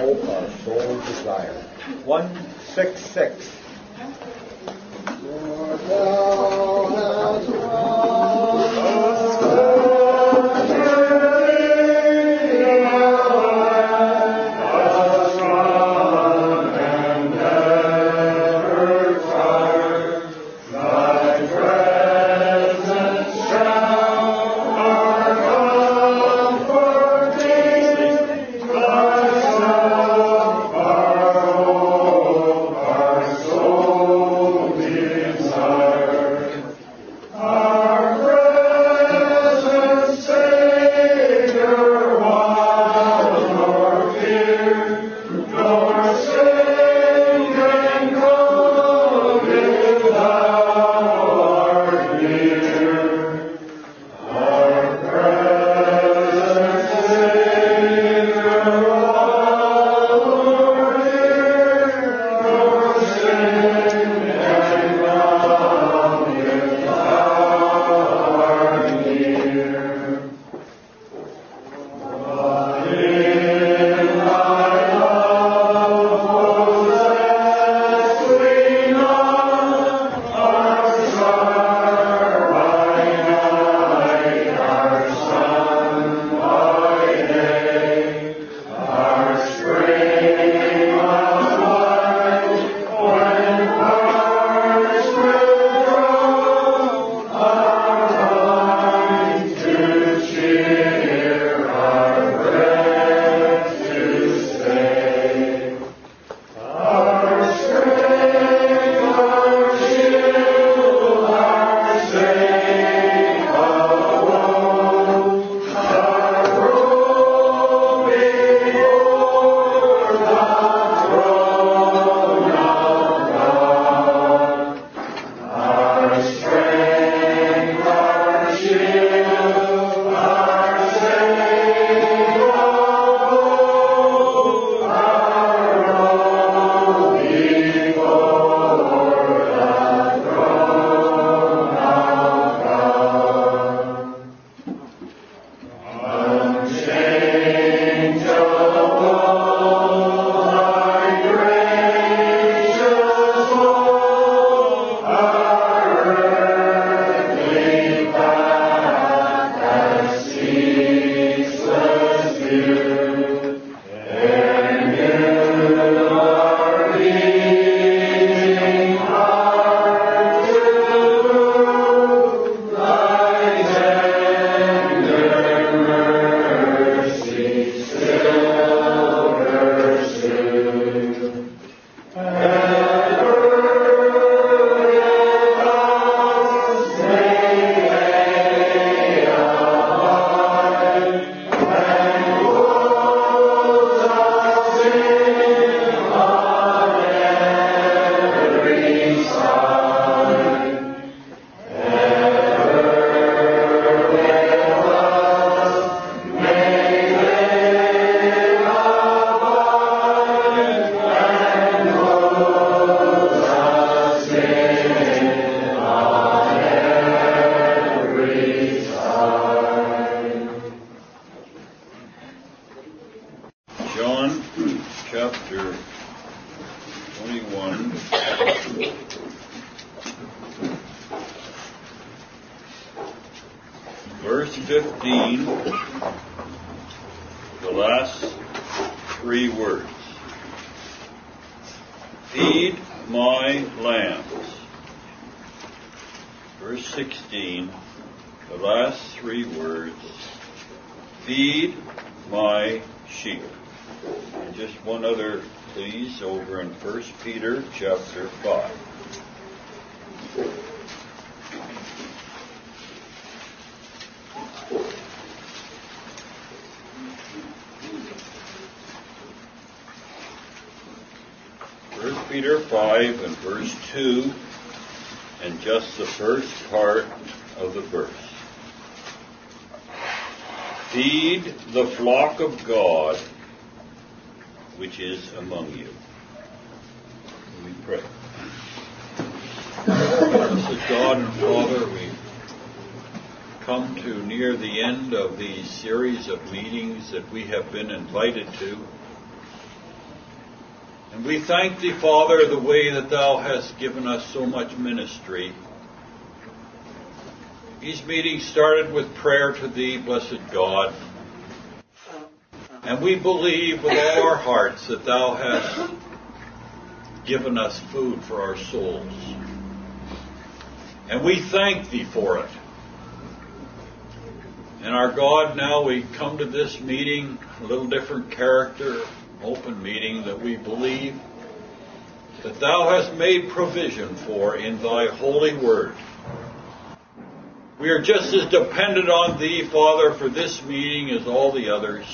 hope, our sole desire. 166. Lord, thou hast wrought us Verse 15, the last three words. Feed my lambs. Verse 16, the last three words. Feed my sheep. And just one other, please, over in 1 Peter chapter 5. Peter 5 and verse 2, and just the first part of the verse. Feed the flock of God which is among you. We pray. Blessed God and Father, we come to near the end of these series of meetings that we have been invited to. And we thank Thee, Father, the way that Thou hast given us so much ministry. These meetings started with prayer to Thee, blessed God. And we believe with all our hearts that Thou hast given us food for our souls. And we thank Thee for it. And our God, now we come to this meeting, a little different character, open meeting that we believe that Thou hast made provision for in Thy holy word. We are just as dependent on Thee, Father, for this meeting as all the others.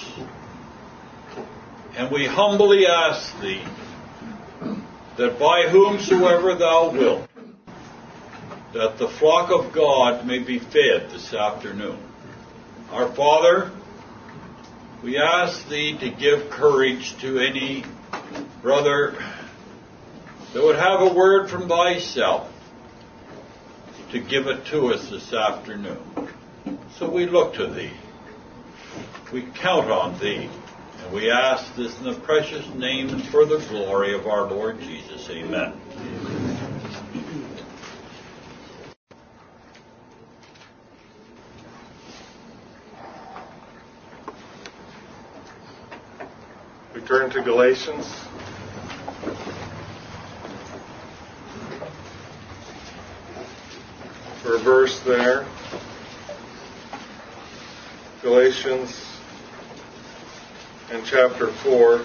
And we humbly ask Thee that by whomsoever Thou wilt, that the flock of God may be fed this afternoon. Our Father, we ask Thee to give courage to any brother that would have a word from Thyself to give it to us this afternoon. So we look to Thee. We count on Thee. And we ask this in the precious name and for the glory of our Lord Jesus. Amen. We turn to Galatians. For a verse there. Galatians in chapter 4.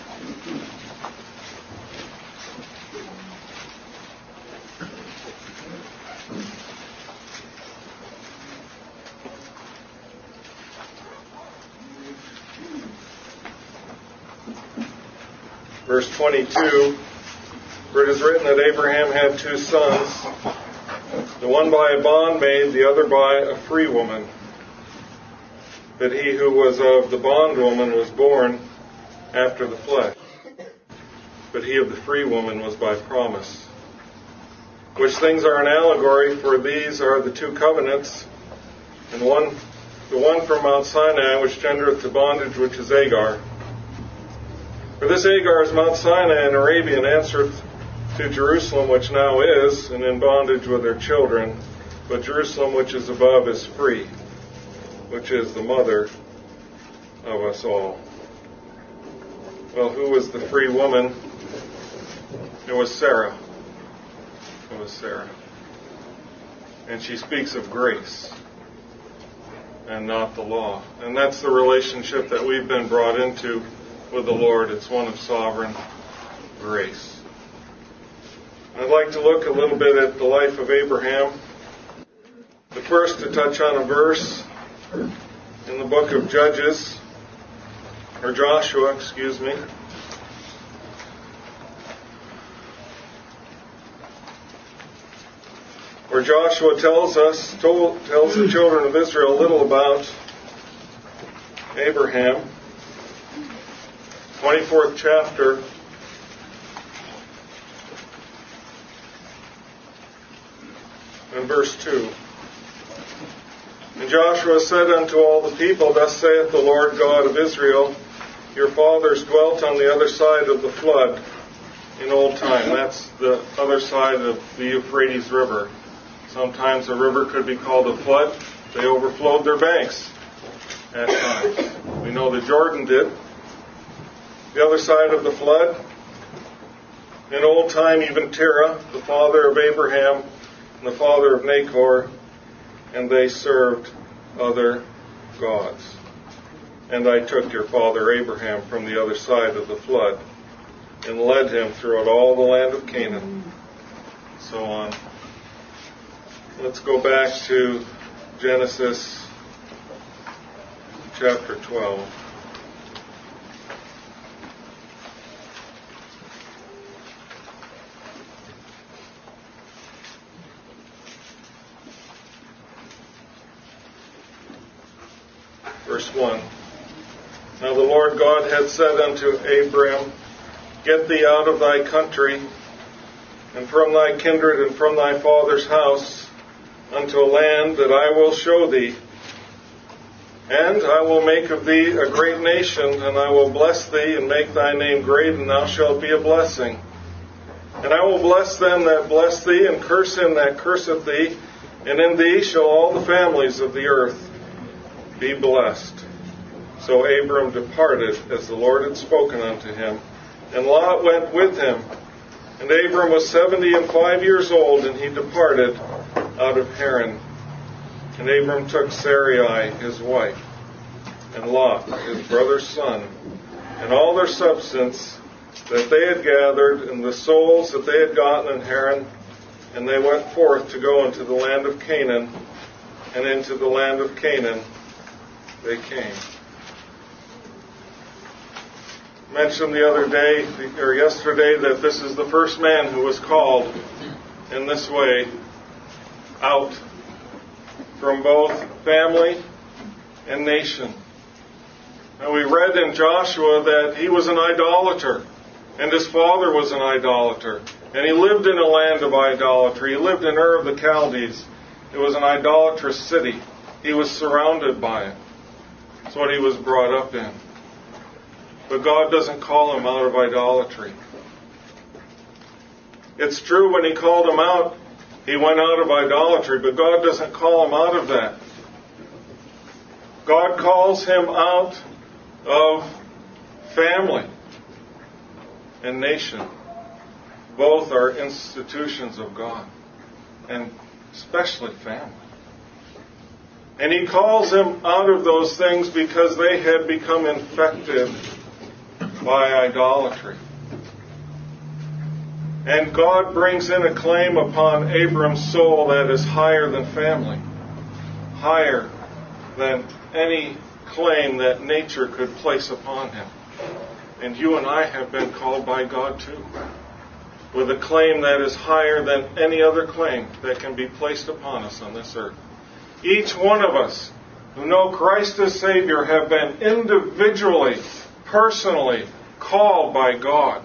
Verse 22, for it is written that Abraham had two sons, the one by a bondmaid, the other by a free woman. But he who was of the bondwoman was born after the flesh, but he of the free woman was by promise. Which things are an allegory, for these are the two covenants, and the one from Mount Sinai, which gendereth to bondage, which is Hagar. For this Hagar is Mount Sinai in Arabia, and answereth to Jerusalem, which now is, and in bondage with her children. But Jerusalem, which is above, is free, which is the mother of us all. Well, who was the free woman? It was Sarah. It was Sarah. And she speaks of grace and not the law. And that's the relationship that we've been brought into with the Lord. It's one of sovereign grace. I'd like to look a little bit at the life of Abraham. But first to touch on a verse in the book of Judges, or Joshua, excuse me. Where Joshua tells the children of Israel a little about Abraham. 24th chapter. And verse 2. And Joshua said unto all the people, Thus saith the Lord God of Israel, Your fathers dwelt on the other side of the flood in old time. That's the other side of the Euphrates River. Sometimes the river could be called a flood. They overflowed their banks at times. We know that Jordan did. The other side of the flood, in old time, even Terah, the father of Abraham and the father of Nahor, and they served other gods. And I took your father Abraham from the other side of the flood and led him throughout all the land of Canaan. So on. Let's go back to Genesis chapter 12. Verse 1. Now the Lord God had said unto Abram, Get thee out of thy country, and from thy kindred, and from thy father's house, unto a land that I will show thee. And I will make of thee a great nation, and I will bless thee, and make thy name great, and thou shalt be a blessing. And I will bless them that bless thee, and curse him that curseth thee, and in thee shall all the families of the earth be blessed. So Abram departed, as the Lord had spoken unto him, and Lot went with him. And Abram was 75 years old, and he departed out of Haran. And Abram took Sarai his wife, and Lot his brother's son, and all their substance that they had gathered, and the souls that they had gotten in Haran, and they went forth to go into the land of Canaan, and into the land of Canaan they came. Mentioned the other day, or yesterday, that this is the first man who was called in this way out from both family and nation. And we read in Joshua that he was an idolater, and his father was an idolater, and he lived in a land of idolatry. He lived in Ur of the Chaldees. It was an idolatrous city. He was surrounded by it. That's what he was brought up in. But God doesn't call him out of idolatry. It's true, when he called him out, he went out of idolatry, but God doesn't call him out of that. God calls him out of family and nation. Both are institutions of God, and especially family. And he calls him out of those things because they had become infected by idolatry. And God brings in a claim upon Abram's soul that is higher than family, higher than any claim that nature could place upon him. And you and I have been called by God too, with a claim that is higher than any other claim that can be placed upon us on this earth. Each one of us who know Christ as Savior have been individually, personally called by God.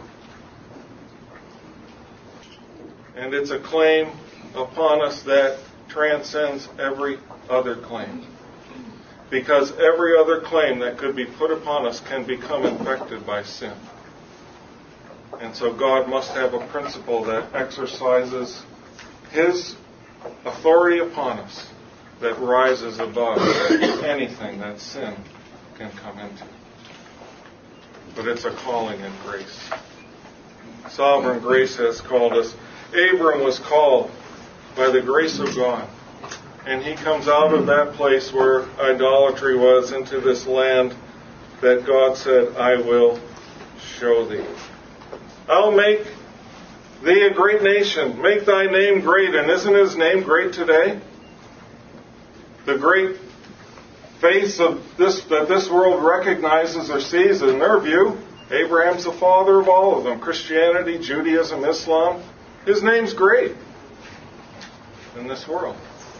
And it's a claim upon us that transcends every other claim. Because every other claim that could be put upon us can become infected by sin. And so God must have a principle that exercises His authority upon us that rises above anything that sin can come into. But it's a calling in grace. Sovereign grace has called us. Abram was called by the grace of God. And he comes out of that place where idolatry was into this land that God said, I will show thee. I'll make thee a great nation. Make thy name great. And isn't his name great today? The great face of this that this world recognizes or sees in their view, Abraham's the father of all of them. Christianity, Judaism, Islam. His name's great in this world.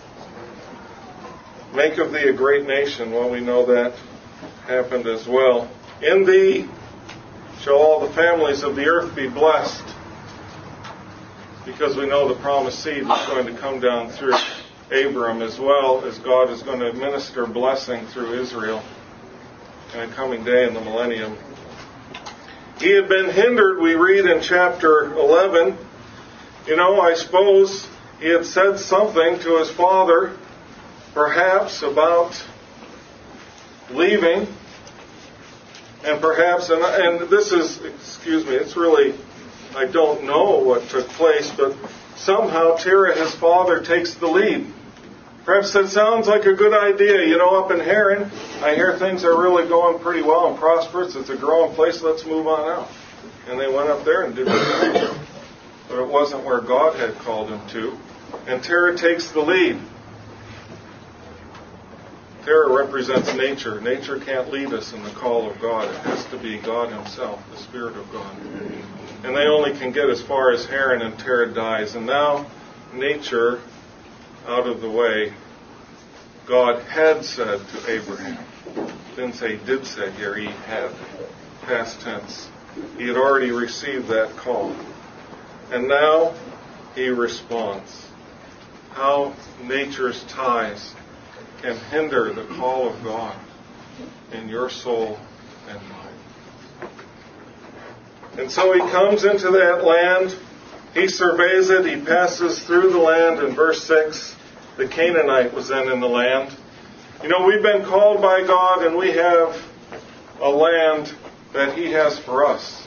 Make of thee a great nation. Well, we know that happened as well. In thee shall all the families of the earth be blessed. Because we know the promised seed is going to come down through Abram, as well as God is going to administer blessing through Israel in a coming day in the millennium. He had been hindered, we read in chapter 11. I suppose he had said something to his father, perhaps about leaving, and perhaps, and this is, it's really, I don't know what took place, but somehow Terah, his father, takes the lead. Perhaps that sounds like a good idea. Up in Haran, I hear things are really going pretty well and prosperous. It's a growing place. Let's move on out. And they went up there and did it. But it wasn't where God had called him to. And Terah takes the lead. Terah represents nature. Nature can't lead us in the call of God. It has to be God Himself, the Spirit of God. And they only can get as far as Haran, and Terah dies. And now, nature out of the way, God had said to Abraham. Didn't say he did say here, he had. Past tense. He had already received that call. And now he responds. How nature's ties can hinder the call of God. in your soul and mine. And so he comes into that land. He surveys it. He passes through the land. In verse 6, the Canaanite was then in the land. You know, we've been called by God, and we have a land that He has for us.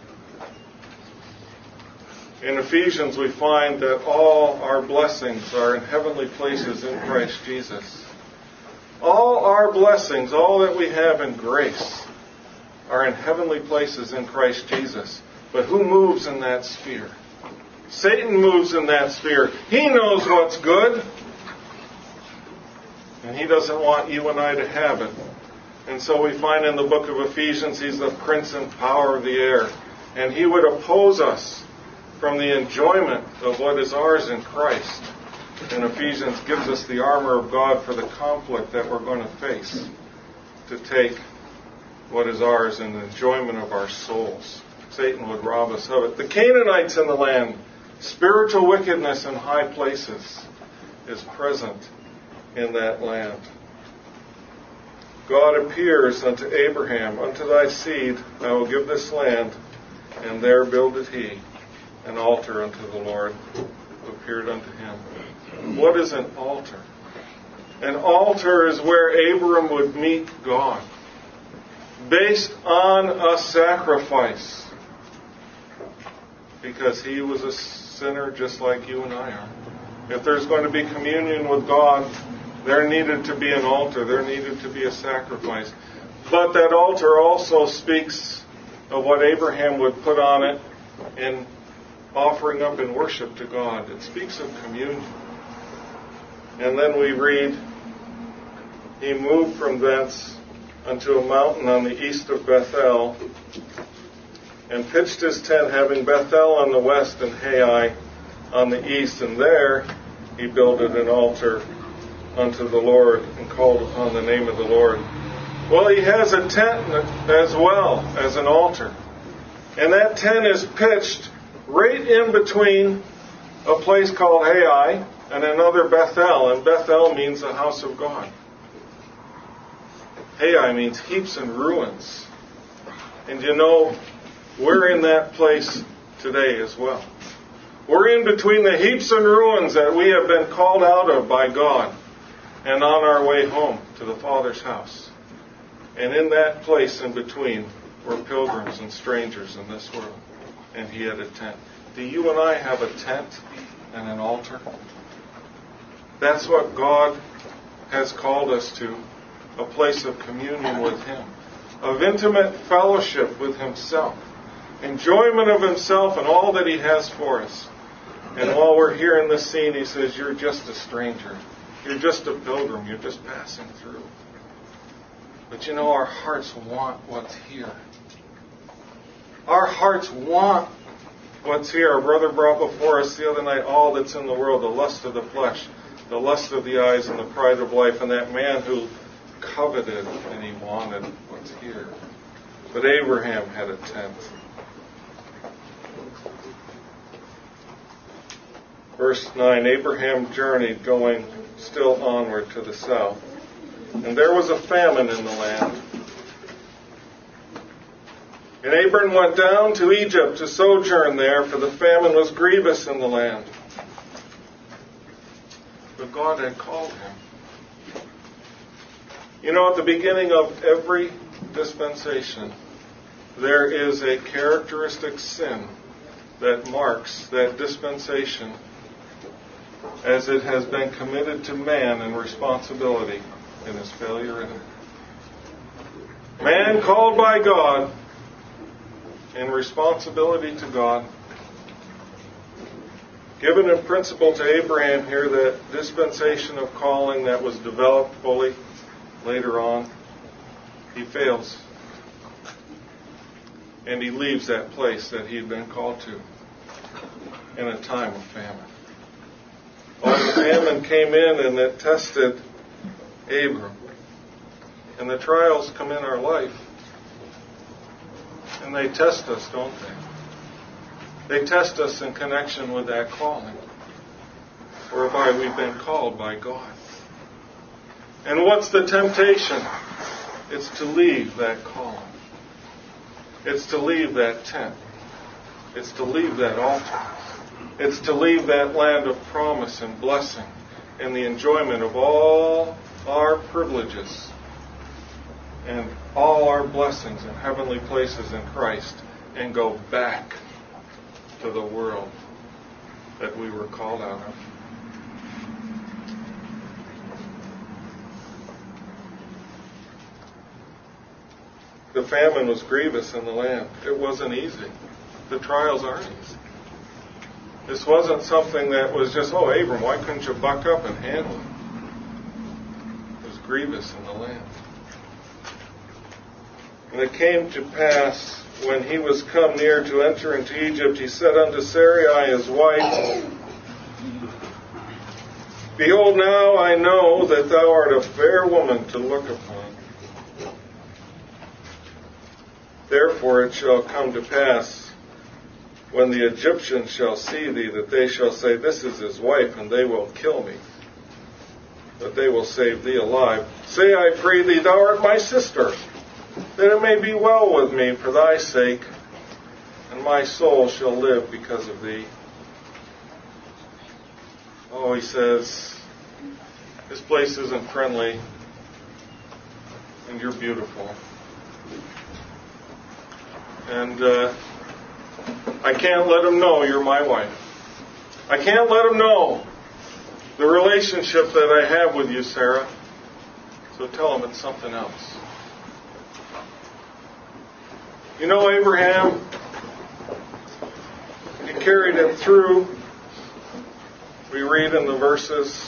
In Ephesians, we find that all our blessings are in heavenly places in Christ Jesus. All our blessings, all that we have in grace, are in heavenly places in Christ Jesus. But who moves in that sphere? Satan moves in that sphere. He knows what's good. And he doesn't want you and I to have it. And so we find in the book of Ephesians, he's the prince and power of the air. And he would oppose us from the enjoyment of what is ours in Christ. And Ephesians gives us the armor of God for the conflict that we're going to face to take what is ours in the enjoyment of our souls. Satan would rob us of it. The Canaanites in the land, spiritual wickedness in high places is present in that land. God appears unto Abraham, unto thy seed I will give this land, and there builded he an altar unto the Lord who appeared unto him. What is an altar? An altar is where Abram would meet God, based on a sacrifice, because he was a sinner just like you and I are. If there's going to be communion with God, there needed to be an altar. There needed to be a sacrifice. But that altar also speaks of what Abraham would put on it in offering up in worship to God. It speaks of communion. And then we read, he moved from thence unto a mountain on the east of Bethel, and pitched his tent, having Bethel on the west and Hai on the east. And there he builded an altar unto the Lord, and called upon the name of the Lord. Well, he has a tent as well as an altar. And that tent is pitched right in between a place called Hai and another Bethel. And Bethel means the house of God. Hai means heaps and ruins. And you know, we're in that place today as well. We're in between the heaps and ruins that we have been called out of by God, and on our way home to the Father's house. And in that place in between were pilgrims and strangers in this world. And he had a tent. Do you and I have a tent and an altar? That's what God has called us to. A place of communion with Him. Of intimate fellowship with Himself. Enjoyment of Himself and all that He has for us. And while we're here in this scene, He says, you're just a stranger. You're just a pilgrim. You're just passing through. But you know, our hearts want what's here. Our hearts want what's here. Our brother brought before us the other night all that's in the world, the lust of the flesh, the lust of the eyes, and the pride of life. And that man who coveted and he wanted what's here. But Abraham had a tent. Verse 9, Abraham journeyed, going still onward to the south. And there was a famine in the land. And Abram went down to Egypt to sojourn there, for the famine was grievous in the land. But God had called him. You know, at the beginning of every dispensation, there is a characteristic sin that marks that dispensation as it has been committed to man in responsibility in his failure in it. Man called by God in responsibility to God. Given in principle to Abraham here, that dispensation of calling that was developed fully later on, he fails. And he leaves that place that he had been called to in a time of famine. Oh, the famine came in and it tested Abram. And the trials come in our life. And they test us, don't they? They test us in connection with that calling, whereby we've been called by God. And what's the temptation? It's to leave that calling. It's to leave that tent. It's to leave that altar. It's to leave that land of promise and blessing and the enjoyment of all our privileges and all our blessings in heavenly places in Christ and go back to the world that we were called out of. The famine was grievous in the land. It wasn't easy. The trials aren't easy. This wasn't something that was just, oh, Abram, why couldn't you buck up and handle it? It was grievous in the land. And it came to pass, when he was come near to enter into Egypt, he said unto Sarai his wife, Behold, now I know that thou art a fair woman to look upon. Therefore it shall come to pass, when the Egyptians shall see thee, that they shall say, This is his wife, and they will kill me. But they will save thee alive. Say, I pray thee, thou art my sister, that it may be well with me for thy sake, and my soul shall live because of thee. Oh, he says, this place isn't friendly, and you're beautiful. And I can't let him know you're my wife. I can't let him know the relationship that I have with you, Sarah. So tell him it's something else. You know, Abraham, he carried it through. We read in the verses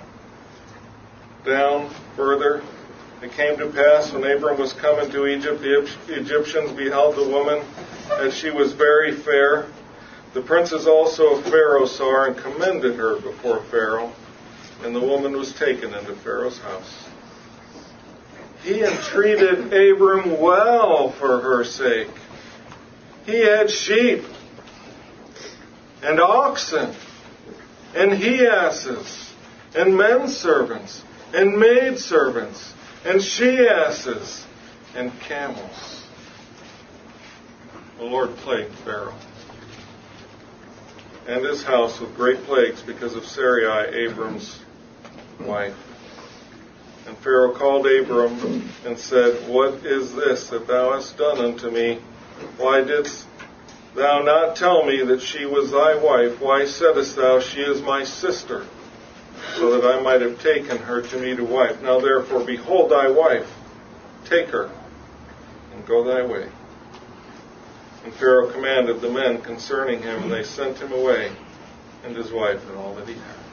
down further. It came to pass, when Abram was come into Egypt, the Egyptians beheld the woman, as she was very fair. The princes also of Pharaoh saw her, and commended her before Pharaoh. And the woman was taken into Pharaoh's house. He entreated Abram well for her sake. He had sheep, and oxen, and he-asses, and men servants, and maid servants, and she-asses, and camels. The Lord plagued Pharaoh and his house with great plagues because of Sarai, Abram's wife. And Pharaoh called Abram and said, What is this that thou hast done unto me? Why didst thou not tell me that she was thy wife? Why saidst thou, She is my sister? So that I might have taken her to me to wife. Now therefore, behold thy wife, take her, and go thy way. And Pharaoh commanded the men concerning him, and they sent him away, and his wife, and all that he had.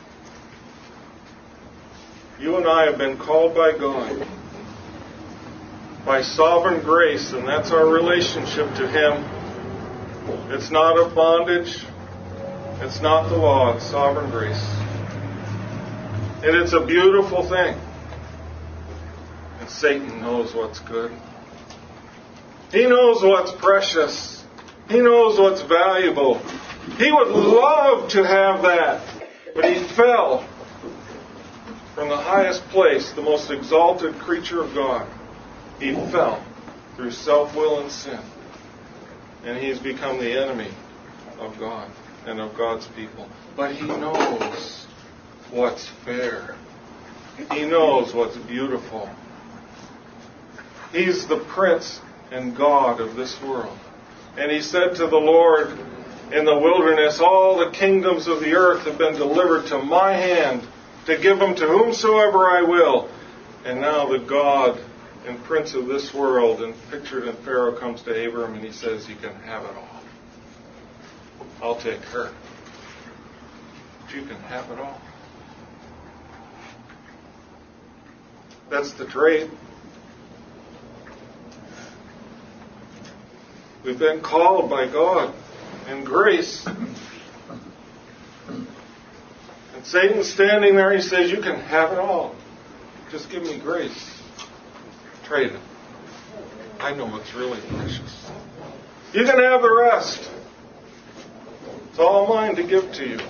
You and I have been called by God, by sovereign grace, and that's our relationship to Him. It's not of bondage. It's not the law. It's sovereign grace. And it's a beautiful thing. And Satan knows what's good. He knows what's precious. He knows what's valuable. He would love to have that. But he fell from the highest place, the most exalted creature of God. He fell through self-will and sin. And he's become the enemy of God and of God's people. But he knows what's fair. He knows what's beautiful. He's the prince and God of this world. And he said to the Lord in the wilderness, All the kingdoms of the earth have been delivered to my hand, to give them to whomsoever I will. And now the God and prince of this world, and pictured in Pharaoh, comes to Abram and he says, You can have it all. I'll take her. But you can have it all. That's the trade. We've been called by God in grace. And Satan's standing there, he says, You can have it all. Just give me grace. Trade it. I know what's really precious. You can have the rest. It's all mine to give to you.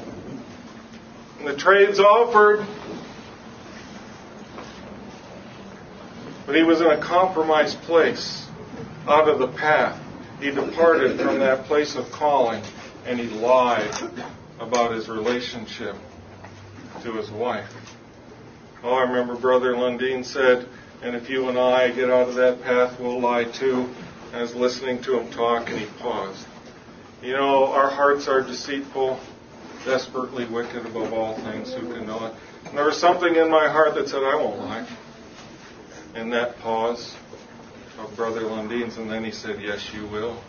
And the trade's offered. But he was in a compromised place, out of the path. He departed from that place of calling, and he lied about his relationship to his wife. Oh, I remember Brother Lundeen said, and if you and I get out of that path, we'll lie too. I was listening to him talk, and he paused. You know, our hearts are deceitful, desperately wicked above all things. Who can know it? And there was something in my heart that said, I won't lie. In that pause of Brother Lundeen's, and then he said, yes, you will.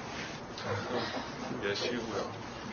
Yes, you will.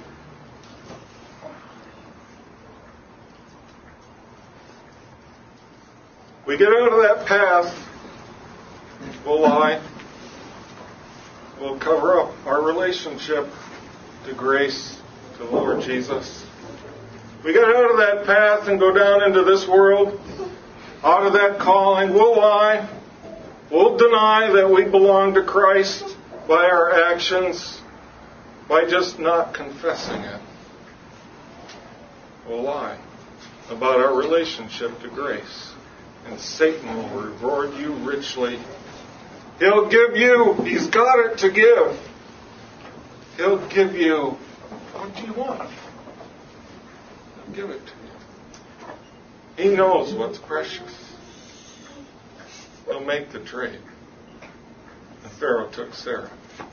We get out of that path, we'll lie. We'll cover up our relationship to grace, to the Lord Jesus. We get out of that path and go down into this world, out of that calling, we'll lie. We'll deny that we belong to Christ by our actions, by just not confessing it. We'll lie about our relationship to grace. And Satan will reward you richly. He'll give you, he's got it to give. He'll give you, what do you want? He'll give it to you. He knows what's precious. He'll make the trade. And Pharaoh took Sarah.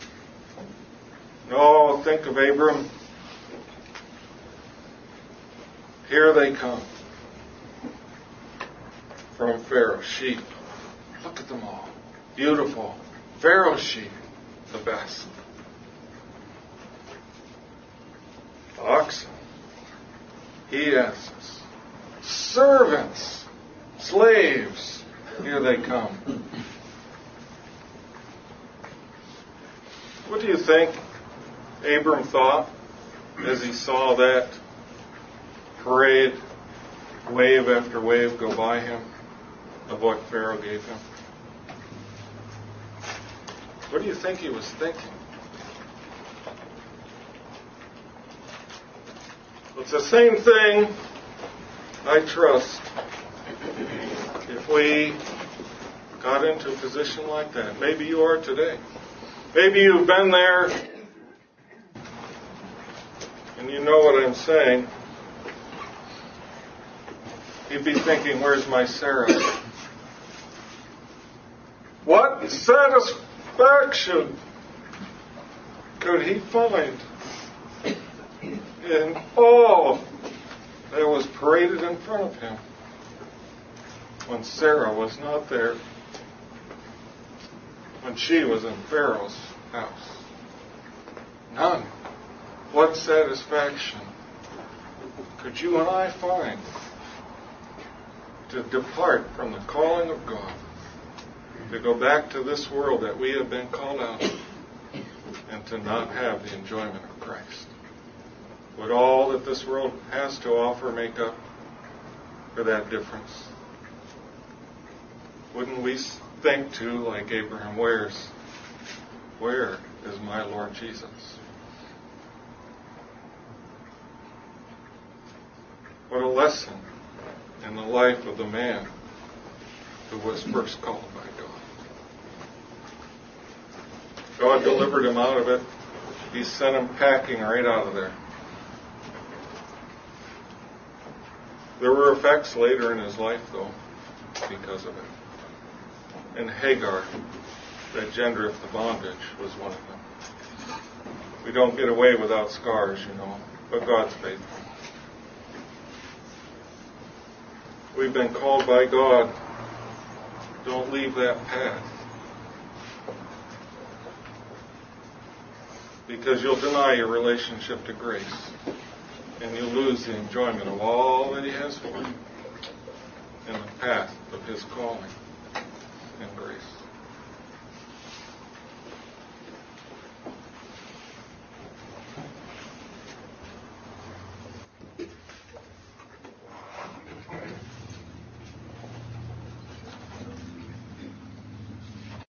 Oh, think of Abram. Here they come. From Pharaoh, sheep. Look at them all. Beautiful. Pharaoh's sheep, the best. Oxen, he asks. Servants, slaves, here they come. What do you think Abram thought as he saw that parade, wave after wave, go by him of what Pharaoh gave him? What do you think he was thinking? It's the same thing, I trust, if we got into a position like that. Maybe you are today. Maybe you've been there and you know what I'm saying. You'd be thinking, where's my Sarah? What satisfaction could he find in all that was paraded in front of him when Sarah was not there, when she was in Pharaoh's house? None. What satisfaction could you and I find to depart from the calling of God, to go back to this world that we have been called out of, and to not have the enjoyment of Christ? Would all that this world has to offer make up for that difference? Wouldn't we think too, like Abraham, where is my Lord Jesus? What a lesson in the life of the man who was first called by God. God delivered him out of it. He sent him packing right out of there. There were effects later in his life, though, because of it. And Hagar, that gendereth the bondage, was one of them. We don't get away without scars, but God's faithful. We've been called by God. Don't leave that path. Because you'll deny your relationship to grace. And you'll lose the enjoyment of all that He has for you in the path of His calling and grace.